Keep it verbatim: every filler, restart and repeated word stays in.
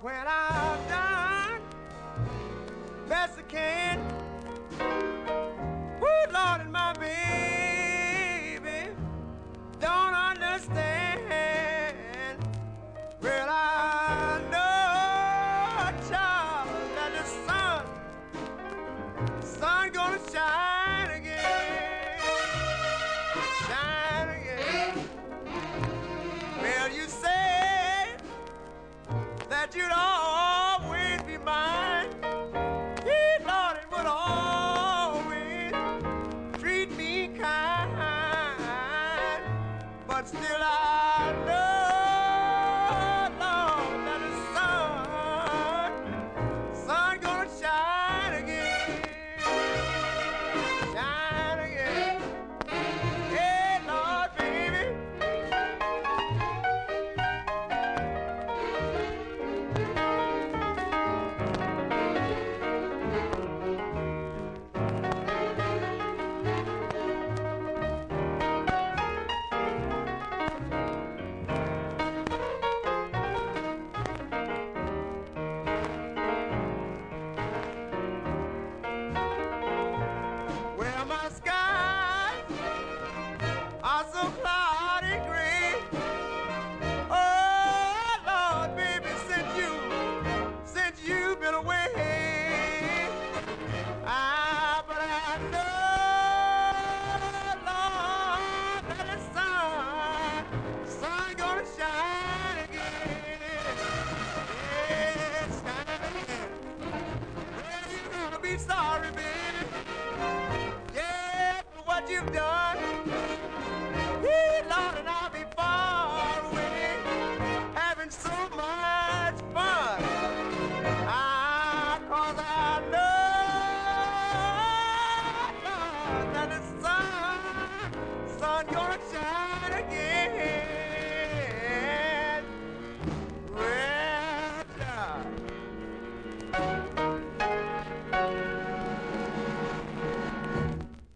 when I'm done Mexican. Woo, Lord, and my baby don't understand. Well, I know, child, that the sun, sun gonna shine again, shine again. Well, you said that you'd always be mine. He thought it would always treat me kind, but still I know, Lord, that the sun, sun gonna shine again, shine again. Hey, Lord, baby. Well, my skies are so cloudy gray. Oh, Lord, baby, since you, since you've been away, ah, but I know, Lord, that the sun, sun gonna shine again. Yeah, shine again. Well, you're gonna be sorry, baby. Yeah, for what you've done. Hey, Lord, and I'll be far away, having so much fun. Ah, 'cause I know, Lord,